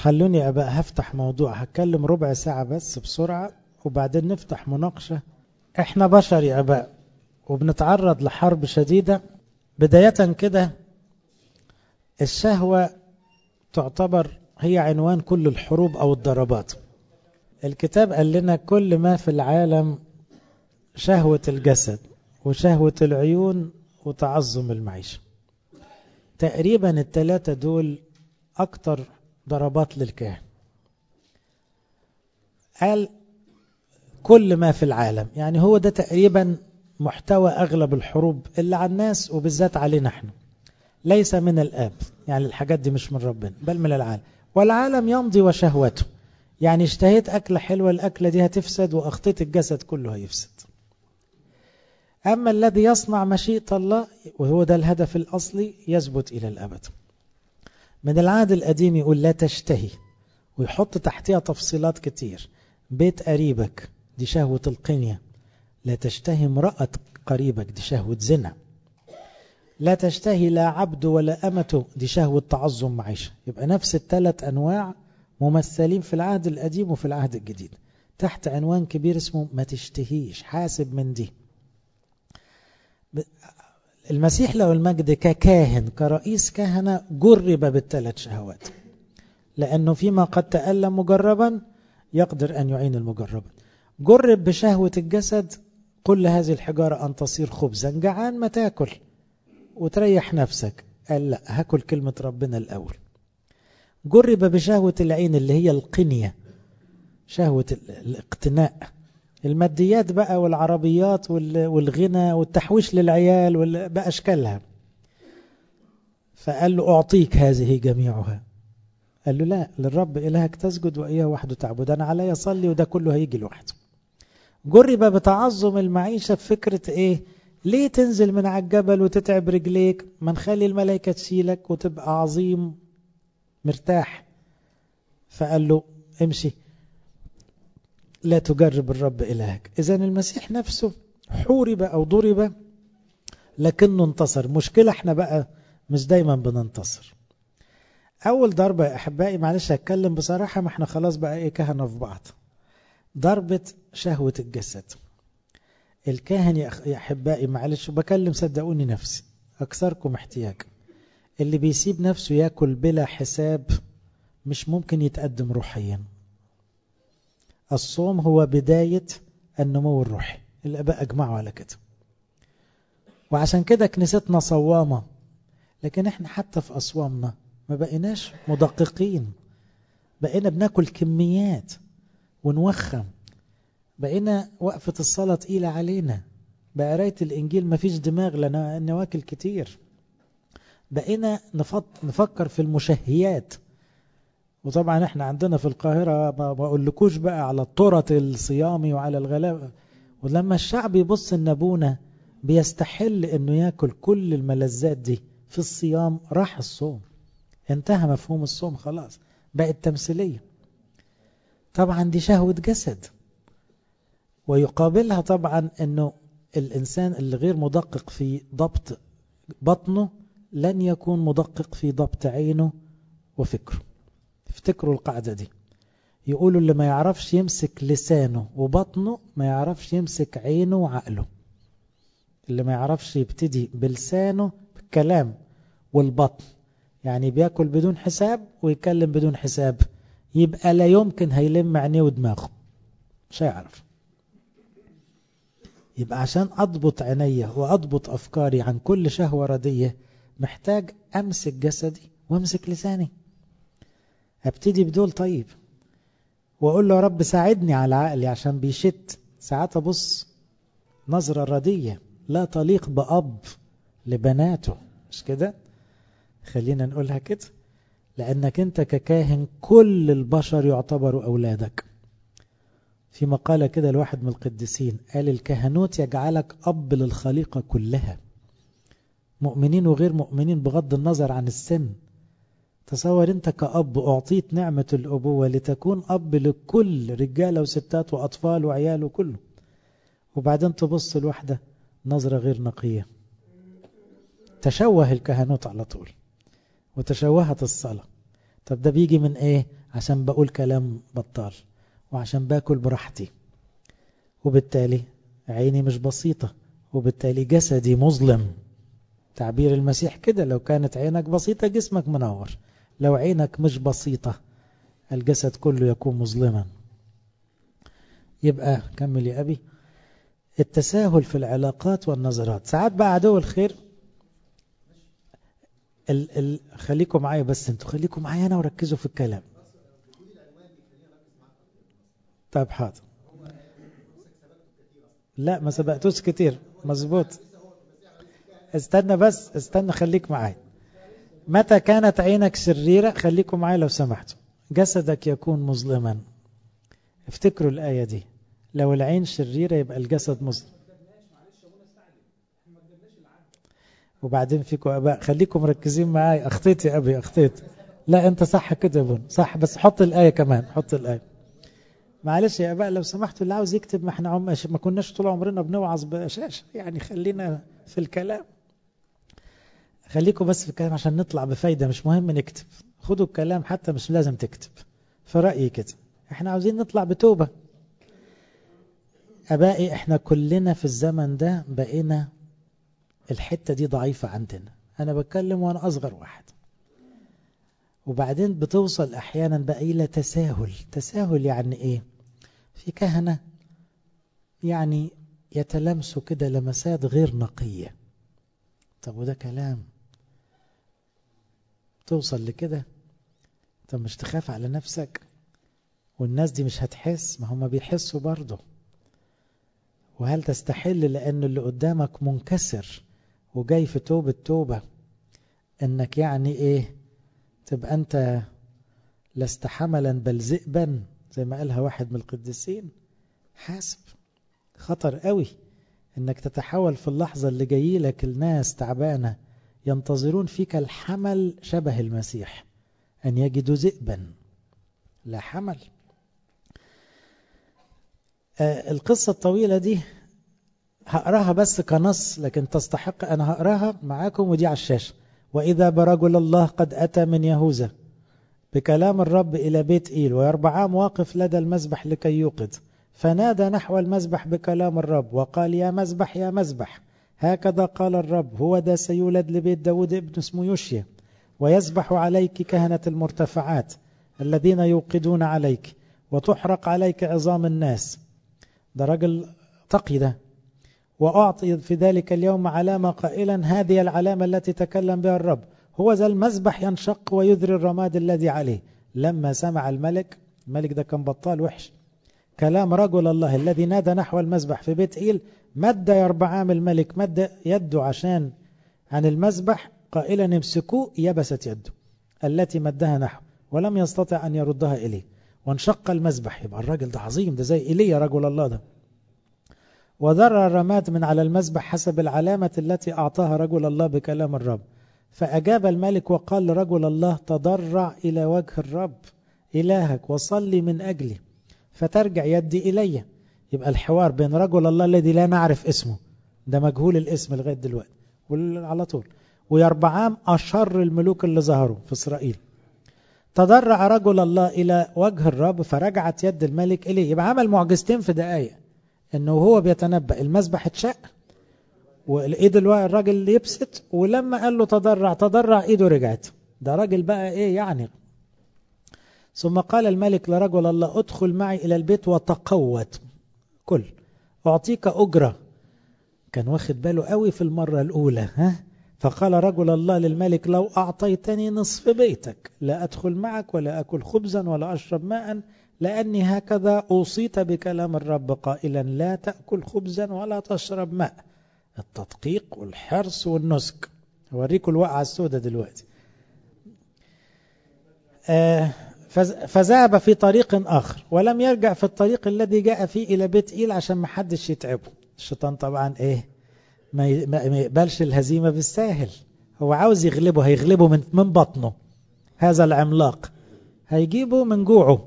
خلوني يا اباء هفتح موضوع، هتكلم ربع ساعة بس بسرعة وبعدين نفتح مناقشة. احنا بشر يا اباء وبنتعرض لحرب شديدة. بداية كده الشهوة تعتبر هي عنوان كل الحروب او الضربات. الكتاب قال لنا كل ما في العالم شهوة الجسد وشهوة العيون وتعظم المعيشة. تقريبا الثلاثة دول اكتر ضربات للكاهن. قال كل ما في العالم، يعني هو ده تقريبا محتوى أغلب الحروب اللي على الناس وبالذات علينا احنا. ليس من الآب، يعني الحاجات دي مش من ربنا بل من العالم. والعالم يمضي وشهوته، يعني اشتهيت أكلة حلوة، الأكلة دي هتفسد وأخطيت الجسد كله هيفسد. أما الذي يصنع مشيئة الله وهو ده الهدف الأصلي يثبت إلى الأبد. من العهد القديم يقول لا تشتهي، ويحط تحتها تفصيلات كتير. بيت قريبك دي شهوة القنية، لا تشتهي امرأة قريبك دي شهوة زنا، لا تشتهي لا عبد ولا أمته دي شهوة تعظم معيشة. يبقى نفس الثلاث أنواع ممثلين في العهد القديم وفي العهد الجديد تحت عنوان كبير اسمه ما تشتهيش، حاسب من دي. المسيح له المجد ككاهن كرئيس كهنة جرب بالثلاث شهوات، لأنه فيما قد تألم مجربا يقدر أن يعين المجرب. جرب بشهوة الجسد، كل هذه الحجارة أن تصير خبزا، جعان ما تاكل وتريح نفسك. قال لا، هاكل كلمة ربنا الأول. جرب بشهوة العين اللي هي القنية، شهوة الاقتناء، الماديات بقى والعربيات والغنى والتحويش للعيال بأشكالها. فقال له أعطيك هذه جميعها. قال له لا، للرب إلهك تسجد وإياه وحده تعبد، أنا علي أصلي وده كله هيجي لوحده. جرب بتعظم المعيشة بفكرة إيه؟ ليه تنزل من على الجبل وتتعب رجليك؟ ما نخلي الملائكة تشيلك وتبقى عظيم مرتاح. فقال له امشي، لا تجرب الرب إلهك. إذن المسيح نفسه حورب أو ضرب لكنه انتصر. مشكلة احنا بقى مش دايما بننتصر. أول ضربة يا أحبائي، معلش هتكلم بصراحة، ما احنا خلاص بقى إيه كهنة في بعض. ضربة شهوة الجسد. الكاهن يا أحبائي معلش بكلم صدقوني نفسي أكثركم احتياج، اللي بيسيب نفسه يأكل بلا حساب مش ممكن يتقدم روحيا. الصوم هو بداية النمو الروحي، الآباء أجمعوا على كده، وعشان كده كنيستنا صوامة. لكن احنا حتى في أصوامنا ما بقيناش مدققين، بقينا بناكل كميات ونوخم، بقينا وقفة الصلاة تقيلة علينا، بقراية الإنجيل ما فيش دماغ لنا نواكل كتير، بقينا نفكر في المشهيات. وطبعا احنا عندنا في القاهرة ما بقولكوش بقى على الطرط الصيامي وعلى الغلاء. ولما الشعب يبص ان ابونا بيستحل انه ياكل كل الملذات دي في الصيام، راح الصوم، انتهى مفهوم الصوم خلاص، بقت تمثيلية. طبعا دي شهوة جسد. ويقابلها طبعا انه الانسان اللي غير مدقق في ضبط بطنه لن يكون مدقق في ضبط عينه وفكره. افتكروا القاعدة دي، يقولوا اللي ما يعرفش يمسك لسانه وبطنه ما يعرفش يمسك عينه وعقله. اللي ما يعرفش يبتدي بلسانه بالكلام والبطن، يعني بياكل بدون حساب ويتكلم بدون حساب، يبقى لا يمكن هيلم عينيه ودماغه، مش هيعرف. يبقى عشان أضبط عيني وأضبط أفكاري عن كل شهوة ردية محتاج أمسك جسدي وأمسك لساني. أبتدي بدول طيب، وأقول له يا رب ساعدني على عقلي عشان بيشت ساعات. أبص نظرة ردية لا تليق بأب لبناته، مش كده؟ خلينا نقولها كده، لأنك أنت ككاهن كل البشر يعتبروا أولادك. في مقالة كده لواحد من القديسين قال الكهنوت يجعلك أب للخليقة كلها، مؤمنين وغير مؤمنين بغض النظر عن السن. تصور أنت كأب أعطيت نعمة الأبوة لتكون أب لكل رجالة وستات وأطفال وعيال وكله، وبعدين تبص الواحدة نظرة غير نقية. تشوه الكهنوت على طول وتشوهت الصلاة. طب ده بيجي من ايه؟ عشان بقول كلام بطال، وعشان باكل براحتي، وبالتالي عيني مش بسيطة، وبالتالي جسدي مظلم. تعبير المسيح كده، لو كانت عينك بسيطة جسمك منور، لو عينك مش بسيطة الجسد كله يكون مظلما. يبقى كمل يا أبي. التساهل في العلاقات والنظرات. ساعات بقى عدو الخير خليكم معايا، بس انتوا خليكم معايا أنا وركزوا في الكلام. طيب حاضر. لا ما سبقتوش كتير، مظبوط. استنى بس، استنى خليك معايا. متى كانت عينك شريرة، خليكم معايا لو سمحتوا، جسدك يكون مظلما. افتكروا الآية دي، لو العين شريرة يبقى الجسد مظلم. وبعدين فيكم أباء، خليكم مركزين معايا. أخطيت يا أبي، أخطيت. لا أنت صح كده يا بون، صح، بس حط الآية كمان، حط الآية. معلش يا أباء لو سمحتوا، اللي عاوز يكتب، ما احنا ما كناش طول عمرنا بنوعظ بشاشة، يعني خلينا في الكلام. خليكم بس في الكلام عشان نطلع بفايدة، مش مهم نكتب، خدوا الكلام حتى مش لازم تكتب، في رأيي كده. احنا عاوزين نطلع بتوبة. أبائي احنا كلنا في الزمن ده بقينا الحتة دي ضعيفة عندنا. أنا بتكلم وأنا أصغر واحد. وبعدين بتوصل أحيانا بقى إلى تساهل. تساهل يعني إيه؟ في كهنة يعني يتلمسوا كده لمسات غير نقية. طب وده كلام؟ توصل لكده؟ طب مش تخاف على نفسك؟ والناس دي مش هتحس؟ ما هم بيحسوا برضه. وهل تستحل لأن اللي قدامك منكسر وجاي في توبة انك يعني ايه تبقى انت لست حملا بل ذئبا، زي ما قالها واحد من القديسين؟ حاسب، خطر قوي انك تتحول في اللحظة اللي جاي لك الناس تعبانة ينتظرون فيك الحمل شبه المسيح، ان يجدوا ذئبا لا حمل. القصة الطويلة دي هقراها بس كنص، لكن تستحق أنا هقراها معاكم ودي على الشاشة. وإذا برجل الله قد أتى من يهوذا بكلام الرب إلى بيت إيل، ويربعام واقف لدى المذبح لكي يوقد، فنادى نحو المذبح بكلام الرب وقال: يا مذبح يا مذبح، هكذا قال الرب، هو ذا سيولد لبيت داود ابن اسمه يوشيا، ويسبح عليك كهنة المرتفعات الذين يوقدون عليك، وتحرق عليك عظام الناس. ده راجل تقي ده. وأعطي في ذلك اليوم علامة قائلا: هذه العلامة التي تكلم بها الرب، هو ذا المذبح ينشق ويذري الرماد الذي عليه. لما سمع الملك ده كان بطال وحش، كلام رجل الله الذي نادى نحو المذبح في بيت إيل، مد يربعام الملك مد يده عن المذبح قائلا: امسكوه. يبست يده التي مدها نحو، ولم يستطع أن يردها إليه، وانشق المذبح. يبقى الراجل ده عظيم، ده زي إيليا رجل الله ده. وذر الرماد من على المذبح حسب العلامة التي أعطاها رجل الله بكلام الرب. فأجاب الملك وقال لرجل الله: تضرع إلى وجه الرب إلهك وصلي من أجلي فترجع يدي إلي. يبقى الحوار بين رجل الله الذي لا نعرف اسمه، ده مجهول الاسم لغاية دلوقتي على طول، ويربعام أشر الملوك اللي ظهروا في إسرائيل. تضرع رجل الله إلى وجه الرب فرجعت يد الملك إليه. يبقى عمل معجزتين في دقائق، انه هو بيتنبأ المذبح اتشق والايد الراجل يبسط، ولما قال له تضرع ايده رجعت. ده راجل بقى ايه يعني. ثم قال الملك لرجل الله: ادخل معي الى البيت وتقوت، كل اعطيك اجرة. كان واخد باله قوي في المرة الاولى. فقال رجل الله للملك: لو اعطيتني نصف بيتك لا ادخل معك ولا اكل خبزا ولا اشرب ماء، لأني هكذا أوصيت بكلام الرب قائلا: لا تأكل خبزا ولا تشرب ماء. التدقيق والحرص والنسك. أوريكم الوقعة السوداء دلوقتي. فذهب في طريق آخر ولم يرجع في الطريق الذي جاء فيه إلى بيت إيل عشان ما حدش يتعبه. الشيطان طبعا ما يقبلش الهزيمة بالساهل، هو عاوز يغلبه، هيغلبه من بطنه. هذا العملاق هيجيبه من جوعه.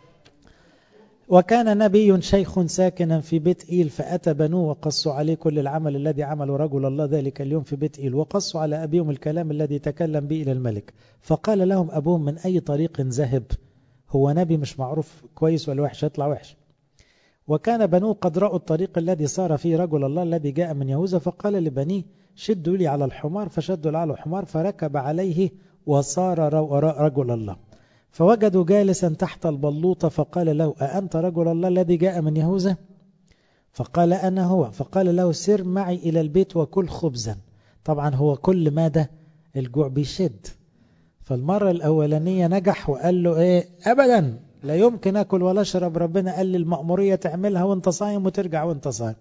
وكان نبي شيخ ساكنا في بيت إيل، فأتى بنوه وقصوا عليه كل العمل الذي عمله رجل الله ذلك اليوم في بيت إيل، وقصوا على أبيهم الكلام الذي تكلم به إلى الملك. فقال لهم أبوهم: من أي طريق ذهب؟ هو نبي مش معروف كويس ولا وحش، يطلع وحش. وكان بنوه قد رأوا الطريق الذي سار فيه رجل الله الذي جاء من يهوذا، فقال لبنيه شدوا لي على الحمار، فشدوا له على الحمار فركب عليه وصار وراء رجل الله. فوجدوا جالسا تحت البلوطة، فقال له أأنت رجل الله الذي جاء من يهوذا؟ فقال أنا هو. فقال له سر معي إلى البيت وكل خبزا. طبعا هو كل ماذا الجوع بيشد، فالمرة الأولانية نجح وقال له إيه أبدا لا يمكن أكل ولا أشرب، ربنا قال لي المأمورية تعملها وانت صايم وترجع وانت صايم.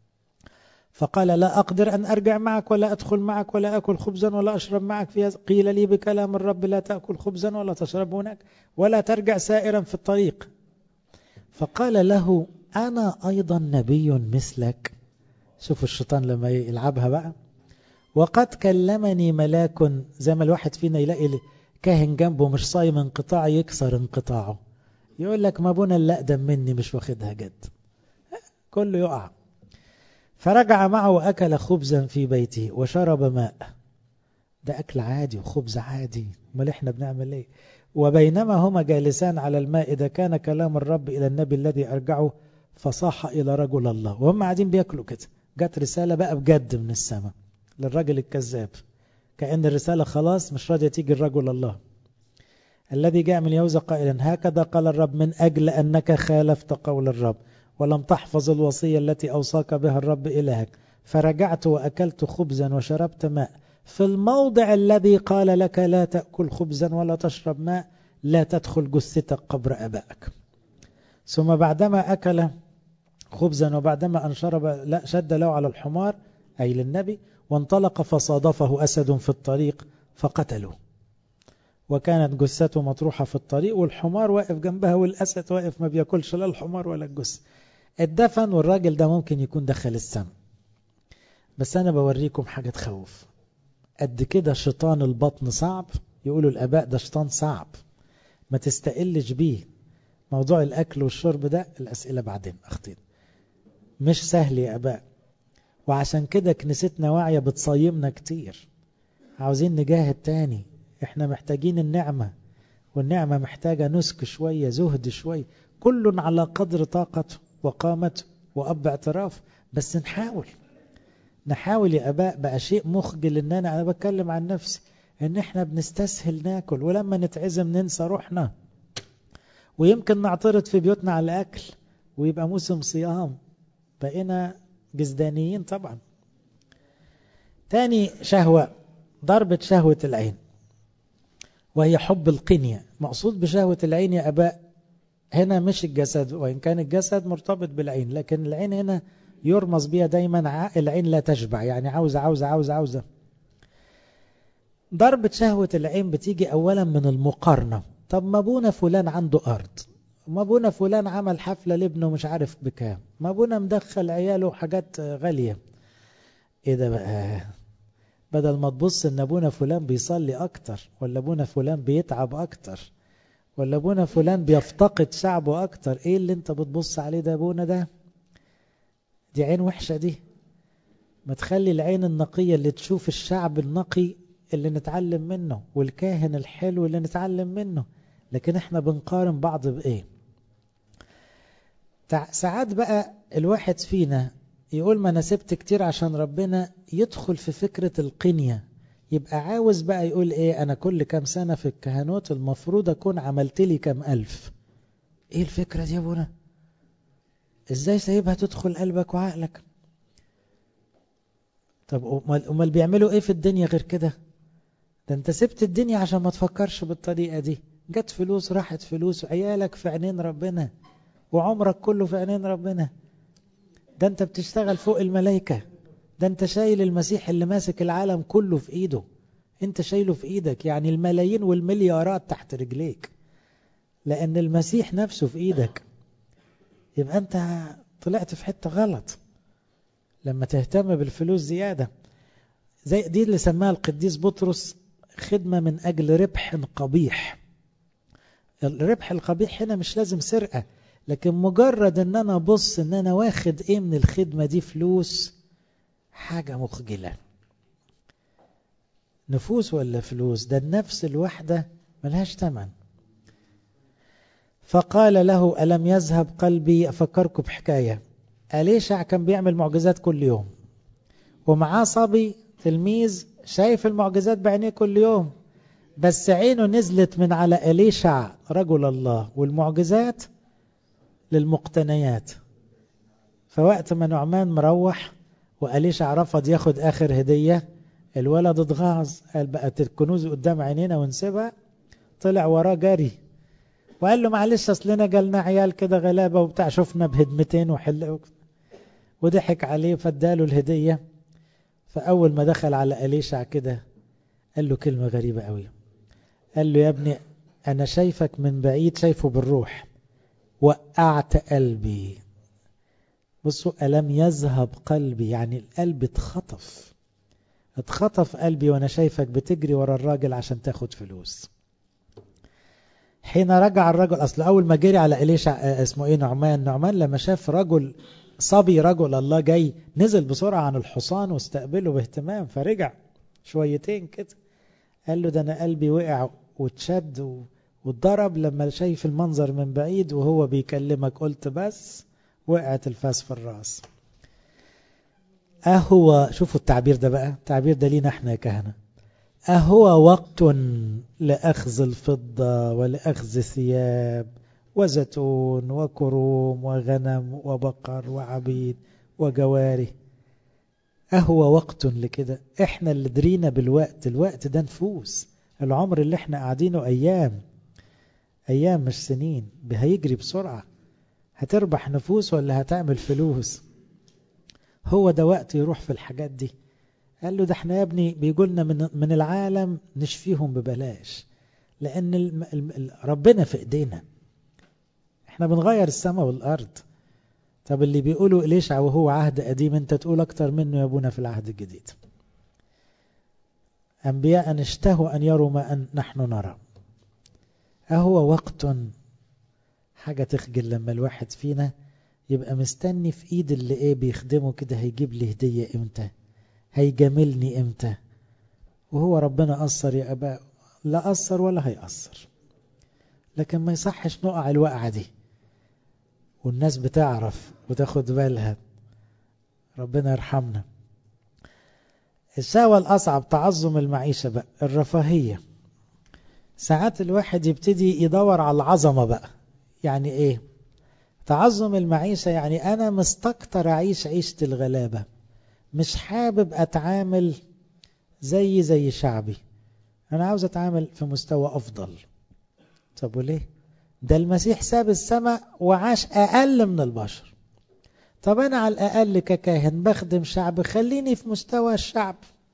فقال لا أقدر أن أرجع معك ولا أدخل معك ولا أكل خبزا ولا أشرب معك فيها. قيل لي بكلام الرب لا تأكل خبزا ولا تشرب هناك ولا ترجع سائرا في الطريق. فقال له أنا أيضا نبي مثلك. شوفوا الشيطان لما يلعبها بقى. وقد كلمني ملاك، زي ما الواحد فينا يلاقي كاهن جنبه مش صايم انقطاع يكسر انقطاعه، يقول لك ما ابونا اللي أقدم مني مش واخدها جد، كله يقع. فرجع معه وأكل خبزا في بيته وشرب ماء. ده أكل عادي وخبز عادي، امال احنا بنعمل ايه؟ وبينما هما جالسان على المائدة كان كلام الرب إلى النبي الذي أرجعه، فصاح إلى رجل الله. وهم قاعدين بياكلوا كده جت رسالة بقى بجد من السماء للرجل الكذاب، كأن الرسالة خلاص مش راضية تيجي الرجل الله الذي جاء من يهوذا قائلا هكذا قال الرب من أجل أنك خالفت قول الرب ولم تحفظ الوصية التي أوصاك بها الرب إلهك، فرجعت وأكلت خبزا وشربت ماء في الموضع الذي قال لك لا تأكل خبزا ولا تشرب ماء، لا تدخل جثتك قبر أبائك. ثم بعدما أكل خبزا وبعدما أن شرب لا شد له على الحمار أي للنبي، وانطلق فصادفه أسد في الطريق فقتله، وكانت جثته مطروحة في الطريق والحمار واقف جنبها والأسد واقف ما بياكلش لا الحمار ولا الجثة. اتدفن والراجل ده ممكن يكون دخل السماء. بس أنا بوريكم حاجة تخوف قد كده. شيطان البطن صعب، يقولوا الآباء ده شيطان صعب ما تستقلش بيه. موضوع الأكل والشرب ده الأسئلة بعدين أخطين مش سهل يا آباء، وعشان كده كنيستنا واعية بتصيمنا كتير. عاوزين نجاهد تاني، احنا محتاجين النعمة، والنعمة محتاجة نسك شوية زهد شوية، كل على قدر طاقته وقامته وأب اعتراف. بس نحاول يا أباء. بقى شيء مخجل إن أنا بتكلم عن نفسي إن إحنا بنستسهل ناكل، ولما نتعزم ننسى روحنا، ويمكن نعترض في بيوتنا على الأكل ويبقى موسم صيام، بقينا جزدانيين طبعا. تاني شهوة ضربة شهوة العين، وهي حب القنية. مقصود بشهوة العين يا أباء هنا مش الجسد، وإن كان الجسد مرتبط بالعين، لكن العين هنا يرمز بها دايما العين لا تشبع، يعني عاوزة عاوزة عاوزة عاوزة. ضربة شهوة العين بتيجي أولا من المقارنة. طب ما ابونا فلان عنده أرض، ما ابونا فلان عمل حفلة لابنه مش عارف بكام، ما ابونا مدخل عياله حاجات غالية. ايه ده بقى؟ بدل ما تبص ان ابونا فلان بيصلي اكتر، ولا ابونا فلان بيتعب اكتر، ولا ابونا فلان بيفتقد شعبه اكتر، ايه اللي انت بتبص عليه ده؟ ابونا ده دي عين وحشة دي. ما تخلي العين النقية اللي تشوف الشعب النقي اللي نتعلم منه، والكاهن الحلو اللي نتعلم منه. لكن احنا بنقارن بعض بايه؟ ساعات بقى الواحد فينا يقول ما انا سبت كتير عشان ربنا، يدخل في فكرة القنية، يبقى عاوز بقى يقول ايه انا كل كام سنة في الكهنوت المفروض اكون عملت لي كام ألف. ايه الفكرة دي يا ابونا؟ ازاي سايبها تدخل قلبك وعقلك؟ طب امال بيعملوا ايه في الدنيا غير كده؟ ده انت سبت الدنيا عشان ما تفكرش بالطريقة دي. جت فلوس راحت فلوس، وعيالك في عينين ربنا، وعمرك كله في عينين ربنا. ده انت بتشتغل فوق الملائكة، ده انت شايل المسيح اللي ماسك العالم كله في ايده، انت شايله في ايدك، يعني الملايين والمليارات تحت رجليك، لان المسيح نفسه في ايدك. يبقى انت طلعت في حتة غلط لما تهتم بالفلوس زيادة. زي دي اللي سماها القديس بطرس خدمة من اجل ربح قبيح. الربح القبيح هنا مش لازم سرقة، لكن مجرد ان انا بص ان انا واخد ايه من الخدمة دي فلوس، حاجة مخجلة. نفوس ولا فلوس؟ ده النفس الواحدة ملهاش تمن. فقال له ألم يذهب قلبي. أفكركم بحكاية، أليشع كان بيعمل معجزات كل يوم، ومعاه صبي تلميذ شايف المعجزات بعينيه كل يوم، بس عينه نزلت من على أليشع رجل الله والمعجزات للمقتنيات. فوقت ما نعمان مروح وأليشع رفض ياخد آخر هدية، الولد اتغاظ، قال بقت الكنوز قدام عينينا ونسيبها. طلع وراه جري وقال له معلش أصلنا جالنا عيال كده غلابة وبتاع، شفنا بهدمتين وضحك عليه فاداله الهدية. فأول ما دخل على أليشع كده قال له كلمة غريبة قوي، قال له يا ابني أنا شايفك من بعيد، شايفه بالروح، وقعت قلبي. بصوا، ألم يذهب قلبي، يعني القلب اتخطف قلبي وانا شايفك بتجري ورا الراجل عشان تاخد فلوس. حين رجع الرجل، اصل اول ما جري على إليشع اسمه ايه نعمان لما شاف رجل صبي رجل الله جاي، نزل بسرعة عن الحصان واستقبله باهتمام، فرجع شويتين كده قال له ده انا قلبي وقع واتشد واتضرب لما شايف المنظر من بعيد وهو بيكلمك، قلت بس وقعت الفاس في الراس. أهو، شوفوا التعبير ده بقى، التعبير ده لينا احنا كهنة، أهو وقت لأخذ الفضة ولأخذ ثياب وزيتون وكروم وغنم وبقر وعبيد وجواري، أهو وقت لكده. احنا اللي درينا بالوقت، الوقت ده نفوس، العمر اللي احنا قاعدينه أيام مش سنين، هيجري بسرعة، هتربح نفوس ولا هتعمل فلوس؟ هو ده وقت يروح في الحاجات دي. قال له ده احنا يا ابني بيقولنا من العالم نشفيهم ببلاش، لأن ربنا في ايدينا، احنا بنغير السماء والأرض. طب اللي بيقولوا إليشع وهو عهد قديم، انت تقول أكتر منه يا ابونا في العهد الجديد. أنبياء اشتهوا أن يروا ما نحن نرى. أهو وقت، حاجة تخجل لما الواحد فينا يبقى مستني في ايد اللي ايه بيخدمه كده هيجيب لي هدية امتى، هيجاملني امتى، وهو ربنا أثر يا أباء؟ لا أثر ولا هيأثر. لكن ما يصحش نقع الوقعة دي والناس بتعرف وتاخد بالها، ربنا يرحمنا. الشهوة الأصعب تعظم المعيشة بقى، الرفاهية. ساعات الواحد يبتدي يدور على العظمة بقى. يعني ايه تعظم المعيشة؟ يعني أنا مستكتر أعيش عيشة الغلابة، مش حابب أتعامل زي شعبي، أنا عاوز أتعامل في مستوى أفضل. طب وليه؟ ده المسيح ساب السماء وعاش أقل من البشر. طب أنا على الأقل ككاهن بخدم شعب، خليني في مستوى الشعب.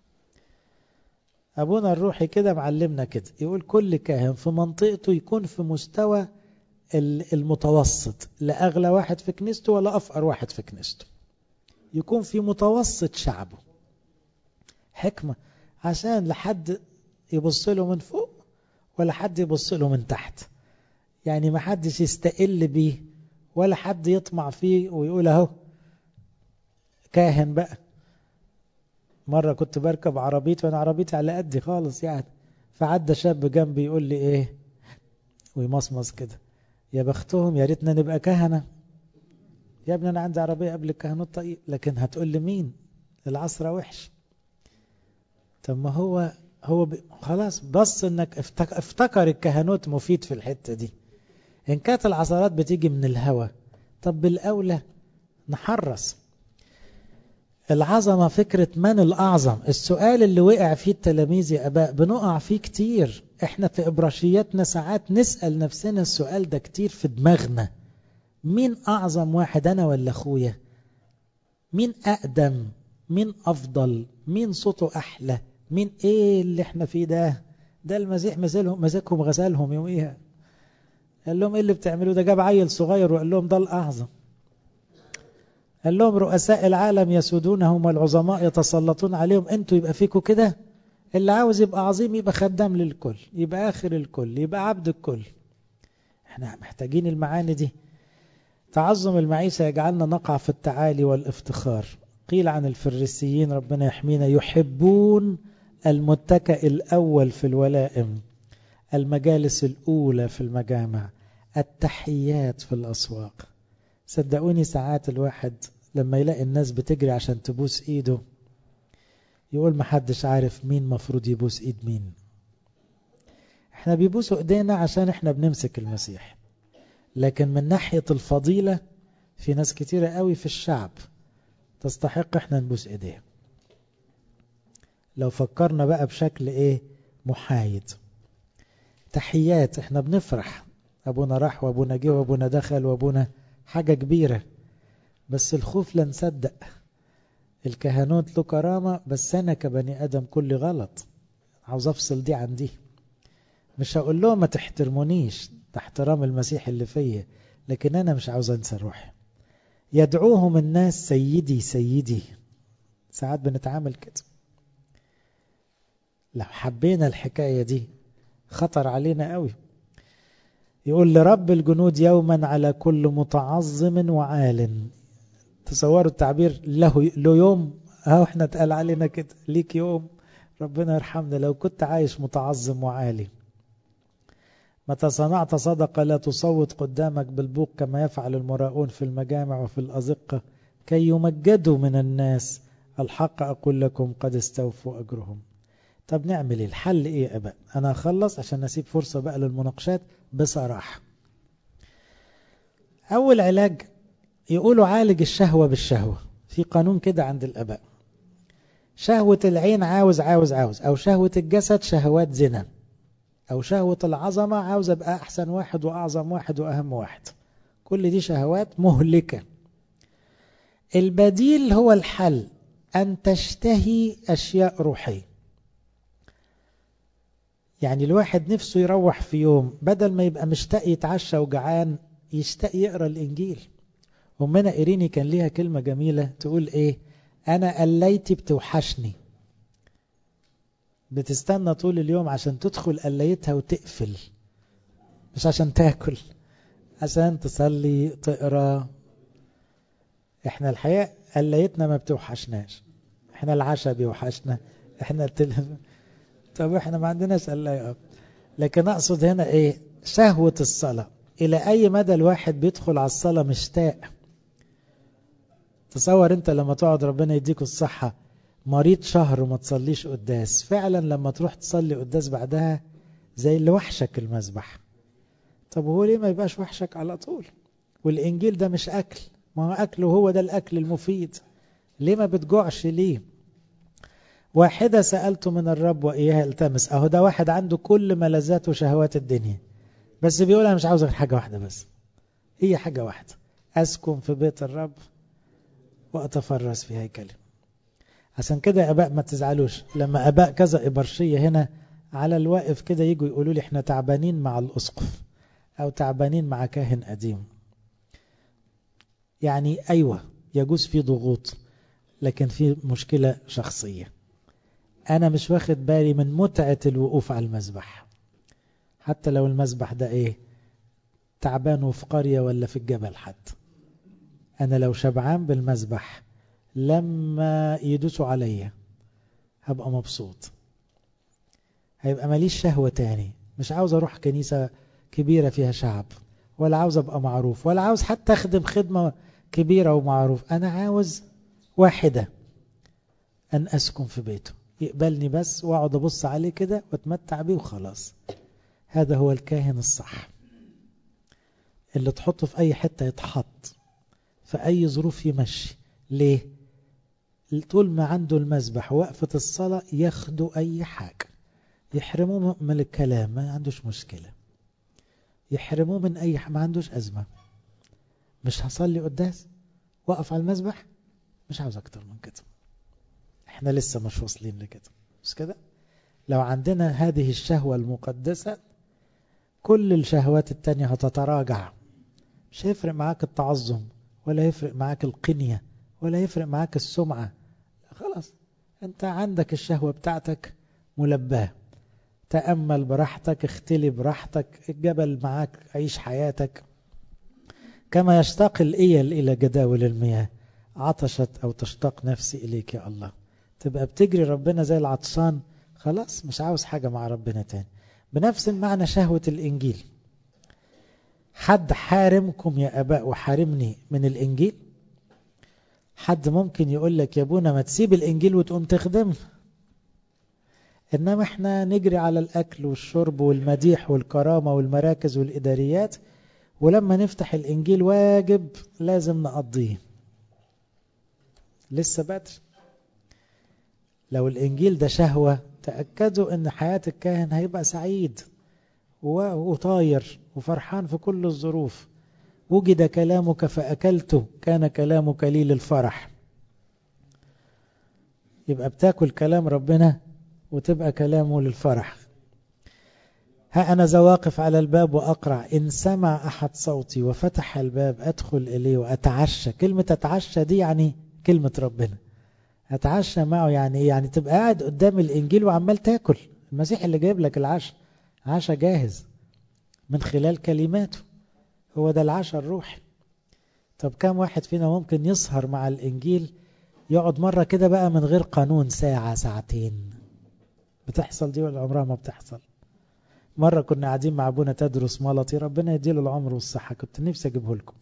أبونا الروحي كده معلمنا كده، يقول كل كاهن في منطقته يكون في مستوى المتوسط، لا أغلى واحد في كنيسته ولا أفقر واحد في كنيسته، يكون في متوسط شعبه. حكمة عشان لحد يبص له من فوق ولا حد يبص له من تحت، يعني ما حدش يستقل بيه ولا حد يطمع فيه ويقول اهو كاهن بقى. مرة كنت بركب عربيتي وانا عربيتي على قدي خالص يعني، فعدى شاب جنبي يقول لي ايه ويمصمص كده، يا بختهم يا ريتنا نبقى كهنة. يا ابني انا عندي عربية قبل الكهنوت طيب، لكن هتقول لي مين؟ العصر وحش. طب ما هو خلاص بص انك افتكر الكهنوت مفيد في الحتة دي. إن كانت العثرات بتيجي من الهوى، طب بالأولى نحرص. العظمة فكرة من الأعظم، السؤال اللي وقع فيه التلاميذ يا أباء بنقع فيه كتير. إحنا في إبراشياتنا ساعات نسأل نفسنا السؤال ده كتير في دماغنا، مين أعظم واحد، أنا ولا أخويا؟ مين أقدم؟ مين أفضل؟ مين صوته أحلى؟ مين إيه اللي إحنا فيه ده؟ ده المسيح مسكهم غسلهم يوميها، قال لهم ايه اللي بتعملوا ده؟ جاب عيل صغير وقال لهم ده الأعظم. قال لهم رؤساء العالم يسودونهم والعظماء يتسلطون عليهم، انتوا يبقى فيكم كده؟ اللي عاوز يبقى عظيم يبقى خدام للكل، يبقى آخر الكل، يبقى عبد الكل. احنا محتاجين المعاني دي. تعظم المعيشة يجعلنا نقع في التعالي والافتخار. قيل عن الفريسيين ربنا يحمينا يحبون المتكئ الأول في الولائم، المجالس الأولى في المجامع، التحيات في الأسواق. صدقوني ساعات الواحد لما يلاقي الناس بتجري عشان تبوس ايده يقول محدش عارف مين مفروض يبوس ايد مين. احنا بيبوسوا ايدينا عشان احنا بنمسك المسيح، لكن من ناحية الفضيلة في ناس كتيرة قوي في الشعب تستحق احنا نبوس ايديها. لو فكرنا بقى بشكل ايه محايد. تحيات، احنا بنفرح ابونا راح وابونا جه وابونا دخل وابونا حاجة كبيرة، بس الخوف لا نصدق. الكهنوت له كرامة، بس انا كبني ادم كل غلط، عاوز افصل دي عن دي. مش هقول لهم ما تحترمونيش، ده احترام المسيح اللي فيا، لكن انا مش عاوز انسى روحي. يدعوهم الناس سيدي سيدي، ساعات بنتعامل كده. لو حبينا الحكاية دي خطر علينا قوي. يقول لرب الجنود يوما على كل متعظم وعال. تصوروا التعبير، له يوم. احنا اتقال علينا كده ليك يوم. ربنا يرحمنا لو كنت عايش متعظم وعالي. متى صنعت صدقة لا تصوت قدامك بالبوق كما يفعل المراؤون في المجامع وفي الأزقة كي يمجدوا من الناس. الحق أقول لكم قد استوفوا أجرهم. طب نعمل ايه؟ الحل ايه يا أبا؟ أنا أخلص عشان نسيب فرصة بقى للمناقشات بصراحة. أول علاج يقولوا عالج الشهوة بالشهوة. في قانون كده عند الآباء، شهوة العين عاوز أو شهوة الجسد شهوات زنا، أو شهوة العظمة عاوز أبقى أحسن واحد وأعظم واحد وأهم واحد. كل دي شهوات مهلكة. البديل هو الحل، أن تشتهي أشياء روحية. يعني الواحد نفسه يروح في يوم بدل ما يبقى مشتاق يتعشى وجعان يشتاق يقرأ الإنجيل. أمنا إيريني كان ليها كلمة جميلة تقول إيه؟ أنا قليتي بتوحشني. بتستنى طول اليوم عشان تدخل قليتها وتقفل، مش عشان تاكل، عشان تصلي تقرأ. احنا الحقيقة قليتنا ما بتوحشناش، احنا العشاء بيوحشنا، احنا طب احنا ما عندناش قلاية. لكن اقصد هنا ايه؟ شهوة الصلاة. الى اي مدى الواحد بيدخل على الصلاة مشتاق. تصور انت لما تقعد ربنا يديك الصحة مريض شهر وما تصليش قداس، فعلا لما تروح تصلي قداس بعدها زي اللي وحشك المذبح. طب هو ليه ما يبقاش وحشك على طول؟ والإنجيل ده مش أكل، ما هو أكله هو ده الأكل المفيد. ليه ما بتجوعش ليه؟ واحدة سألت من الرب وإياها التمس. أهو ده واحد عنده كل ملذات وشهوات الدنيا، بس بيقول أنا مش عاوز غير حاجة واحدة بس. هي حاجة واحدة، أسكن في بيت الرب وأتفرس في هيكله. عشان كده يا أباء ما تزعلوش لما أباء كذا إبرشية هنا على الواقف كده يجوا يقولوا لي إحنا تعبانين مع الأسقف أو تعبانين مع كاهن قديم. يعني أيوة يجوز في ضغوط، لكن في مشكلة شخصية. أنا مش واخد بالي من متعة الوقوف على المذبح، حتى لو المذبح ده إيه؟ تعبان في قرية ولا في الجبل. حتى أنا لو شبعان بالمذبح لما يدوسوا عليا هبقى مبسوط، هيبقى ماليش شهوة تاني. مش عاوز أروح كنيسة كبيرة فيها شعب، ولا عاوز أبقى معروف، ولا عاوز حتى أخدم خدمة كبيرة ومعروف. أنا عاوز واحدة، أن أسكن في بيته يقبلني بس، وأقعد أبص عليه كده وأتمتع بيه وخلاص. هذا هو الكاهن الصح اللي تحطه في أي حتة يتحط، في أي ظروف يمشي. ليه؟ طول ما عنده المذبح وقفة الصلاة ياخدوا أي حاجة. يحرموه من الكلام ما عندوش مشكلة، يحرموه من أي حاجة ما عندوش أزمة. مش هصلي قداس وقف على المذبح، مش عاوز أكتر من كده. احنا لسه مش واصلين لكده، بس كده لو عندنا هذه الشهوة المقدسة كل الشهوات التانية هتتراجع. مش هيفرق معاك التعظم، ولا هيفرق معاك القنية، ولا هيفرق معاك السمعة. خلاص انت عندك الشهوة بتاعتك ملباه. تأمل براحتك، اختلي براحتك، الجبل معاك، عيش حياتك. كما يشتاق الإيل إلى جداول المياه عطشت أو تشتاق نفسي إليك يا الله. تبقى بتجري ربنا زي العطشان، خلاص مش عاوز حاجة مع ربنا تاني. بنفس المعنى شهوة الإنجيل. حد حارمكم يا آباء وحارمني من الإنجيل؟ حد ممكن يقول لك يا ابونا ما تسيب الإنجيل وتقوم تخدم؟ إنما احنا نجري على الأكل والشرب والمديح والكرامة والمراكز والإداريات، ولما نفتح الإنجيل واجب لازم نقضيه. لسه بدري. لو الإنجيل ده شهوة تأكدوا أن حياة الكاهن هيبقى سعيد وطاير وفرحان في كل الظروف. وجد كلامك فأكلته، كان كلامك لي للفرح. يبقى بتاكل كلام ربنا وتبقى كلامه للفرح. ها أنا ذا واقف على الباب وأقرع، إن سمع أحد صوتي وفتح الباب أدخل إليه وأتعشى. كلمة أتعشى دي يعني كلمة ربنا. أتعشى معه يعني إيه؟ يعني تبقى قاعد قدام الإنجيل وعمال تاكل. المسيح اللي جايب لك العشاء، عشاء جاهز من خلال كلماته. هو ده العشاء الروحي. طب كم واحد فينا ممكن يسهر مع الإنجيل، يقعد مرة كده بقى من غير قانون ساعة ساعتين؟ بتحصل دي ولا عمرها ما بتحصل؟ مرة كنا قاعدين مع ابونا تدرس ملطي، ربنا يديله العمر والصحة، كنت نفسي اجيبه لكم.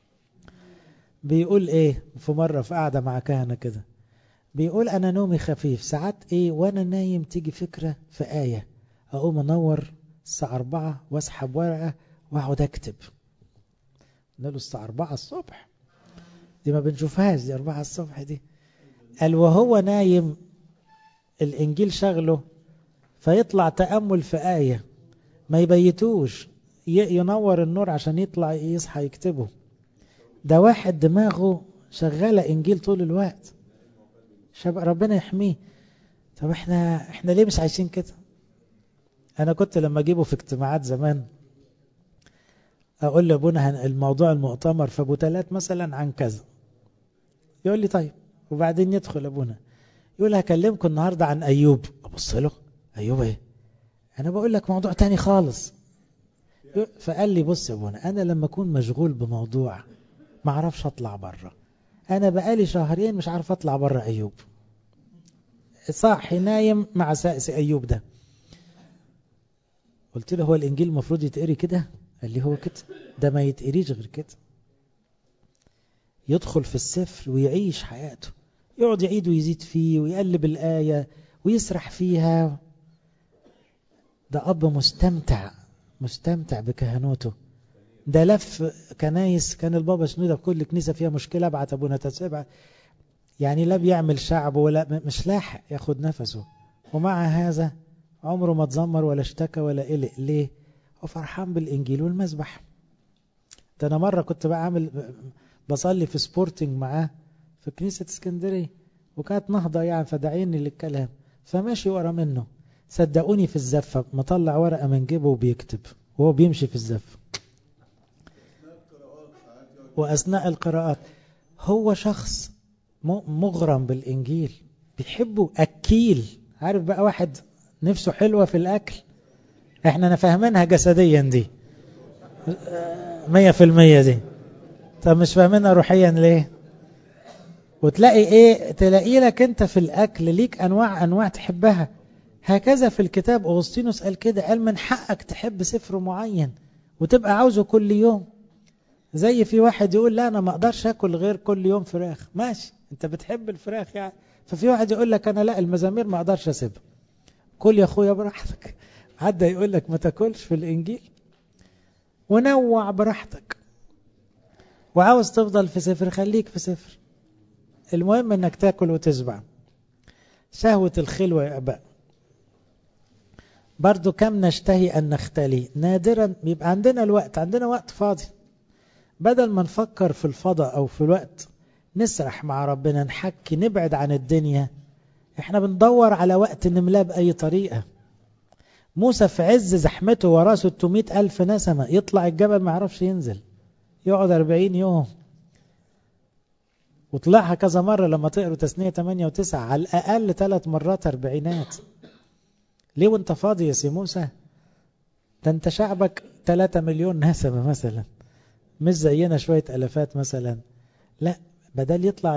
بيقول ايه في مرة في قاعدة مع كهنة كده، بيقول انا نومي خفيف ساعات ايه وانا نايم تيجي فكرة في آية، اقوم انور الساعة 4 واسحب ورقة واقعد اكتب. نقول الساعة 4 الصبح دي ما بنشوفهاش، دي 4 الصبح دي. قال وهو نايم الانجيل شغله، فيطلع تأمل في آية ما يبيتوش، ينور النور عشان يطلع يصحى يكتبه. ده واحد دماغه شغالة انجيل طول الوقت، ربنا يحميه. طب احنا ليه مش عايشين كده؟ انا كنت لما اجيبه في اجتماعات زمان اقول لابونا الموضوع المؤتمر في ابو تلات مثلا عن كذا، يقول لي طيب، وبعدين يدخل ابونا يقول هكلمكم النهاردة عن ايوب. ابص له، ايوب ايه؟ انا بقول لك موضوع تاني خالص. فقال لي بص يا ابونا، انا لما اكون مشغول بموضوع ما اعرفش اطلع بره. انا بقالي شهرين مش عارف اطلع بره ايوب، صاحي نايم مع سائس ايوب ده. قلت له هو الانجيل المفروض يتقري كده؟ قال لي هو كده، ده ما يتقريش غير كده. يدخل في السفر ويعيش حياته، يقعد يعيد ويزيد فيه ويقلب الآية ويسرح فيها. ده أب مستمتع بكهنوته. ده لف كنايس، كان البابا شنودة في كل كنيسة فيها مشكلة بعت أبونا تسبع، يعني لا بيعمل شعب ولا مش لاحق ياخد نفسه، ومع هذا عمره ما تزمر ولا اشتكى ولا قلق. ليه؟ هو فرحان بالإنجيل والمسبح. ده أنا مرة كنت بصلي في سبورتنج معاه في كنيسة اسكندرية، وكانت نهضة يعني فدعيني للكلام، فماشي ورا منه، صدقوني في الزفة مطلع ورقة من جيبه وبيكتب وهو بيمشي في الزفة وأثناء القراءات. هو شخص مغرم بالإنجيل، بيحبه، أكيل. عارف بقى واحد نفسه حلوة في الأكل، احنا نفهمينها جسديا دي 100% دي، طب مش فاهمينها روحيا ليه؟ وتلاقي ايه، تلاقي لك انت في الأكل ليك أنواع تحبها. هكذا في الكتاب أغسطينوس قال كده، قال من حقك تحب سفر معين وتبقى عاوزه كل يوم. زي في واحد يقول لا أنا ما أقدرش أكل غير كل يوم فراخ، ماشي أنت بتحب الفراخ يعني. ففي واحد يقول لك أنا لا المزامير ما أقدرش أسيبها، كل يا أخويا براحتك. حد يقول لك ما تاكلش في الإنجيل، ونوع براحتك. وعاوز تفضل في سفر خليك في سفر، المهم أنك تاكل وتشبع. شهوة الخلوة يا أباء، برضو كم نشتهي أن نختلي، نادرا بيبقى عندنا الوقت، عندنا وقت فاضي، بدل ما نفكر في الفضاء أو في الوقت نسرح مع ربنا، نحكي، نبعد عن الدنيا. احنا بندور على وقت نملاه بأي طريقة. موسى في عز زحمته وراه 600 ألف نسمة، يطلع الجبل ما يعرفش ينزل، يقعد 40 يوم. وطلعها كذا مرة لما تقروا تثنية 8 و9، على الأقل 3 مرات 40. ليه وانت فاضي يا سي موسى؟ ده انت شعبك 3 مليون نسمة مثلا، مش زينا شوية ألفات مثلا. لا، بدل يطلع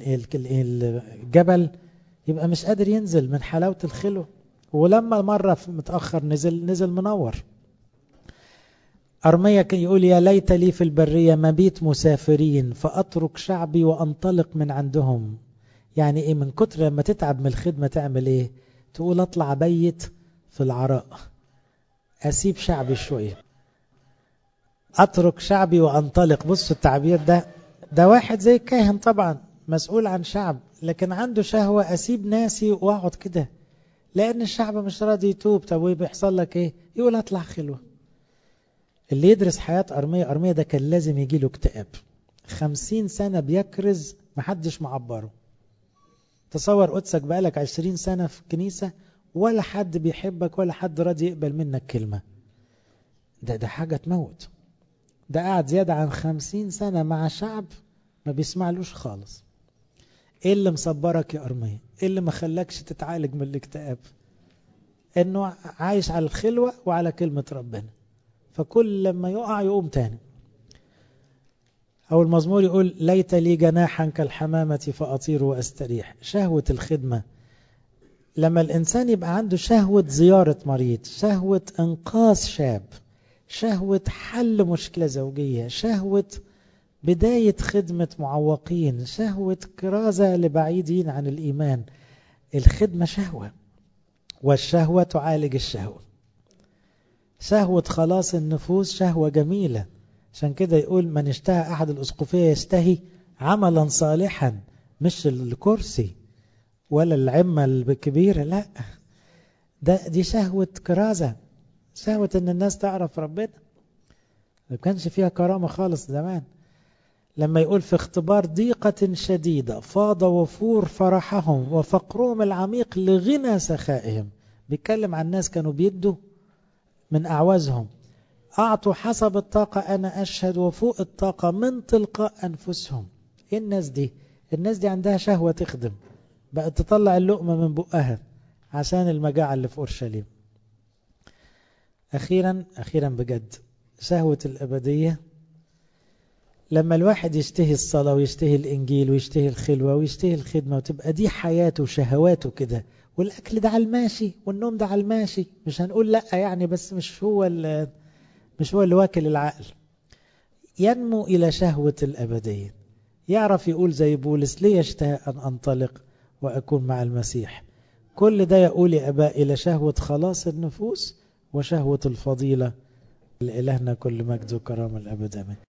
الجبل يبقى مش قادر ينزل من حلاوة الخلو، ولما مرة متأخر نزل منور. أرميا يقول يا ليت لي في البرية مبيت مسافرين فأترك شعبي وأنطلق من عندهم. يعني إيه؟ من كتر لما تتعب من الخدمة تعمل إيه؟ تقول أطلع بيت في العراء، أسيب شعبي شوية، أترك شعبي وأنطلق. بص التعبير ده واحد زي الكاهن طبعا مسؤول عن شعب، لكن عنده شهوة أسيب ناسي وأقعد كده لأن الشعب مش راضي يتوب. طب وبيحصل لك إيه؟ يقول أطلع خلوة. اللي يدرس حياة أرميا ده كان لازم يجيله اكتئاب. 50 سنة بيكرز محدش معبره. تصور قدسك بقالك 20 سنة في الكنيسة ولا حد بيحبك ولا حد راضي يقبل منك كلمة. ده حاجة تموت. ده قاعد زيادة عن 50 سنة مع شعب ما بيسمعلوش خالص. ايه اللي مصبرك يا أرميا؟ ايه اللي ما خلاكش تتعالج من الاكتئاب؟ انه عايش على الخلوة وعلى كلمة ربنا، فكل لما يقع يقوم تاني. أو المزمور يقول ليت لي جناحا كالحمامة فأطير وأستريح. شهوة الخدمة لما الإنسان يبقى عنده شهوة زيارة مريض، شهوة إنقاذ شاب، شهوة حل مشكلة زوجية، شهوة بداية خدمة معوقين، شهوة كرازة لبعيدين عن الإيمان. الخدمة شهوة، والشهوة تعالج الشهوة. شهوة خلاص النفوس شهوة جميلة. عشان كده يقول من اشتهى أحد الأسقفية يشتهي عملا صالحا، مش الكرسي ولا العمة الكبيرة، لا، دي شهوة كرازة، شهوة ان الناس تعرف ربنا. ما كانش فيها كرامة خالص زمان. لما يقول في اختبار ضيقة شديدة فاض وفور فرحهم وفقرهم العميق لغنى سخائهم. بيتكلم عن الناس كانوا بيدوا من أعوازهم، أعطوا حسب الطاقة أنا أشهد وفوق الطاقة من تلقاء أنفسهم. إيه الناس دي؟ الناس دي عندها شهوة تخدم، بقت تطلع اللقمة من بقها عشان المجاعة اللي في أورشليم. أخيرا بجد شهوة الأبدية. لما الواحد يشتهي الصلاة ويشتهي الإنجيل ويشتهي الخلوة ويشتهي الخدمة وتبقى دي حياته وشهواته كده، والأكل ده على الماشي والنوم ده على الماشي، مش هنقول لأ يعني، بس مش هو اللي واكل العقل. ينمو إلى شهوة الأبدية، يعرف يقول زي بولس ليه يشتهي أن أنطلق وأكون مع المسيح. كل ده يقول يا أباء إلى شهوة خلاص النفوس وشهوة الفضيلة. لإلهنا كل مجد وكرامة الأبد آمين.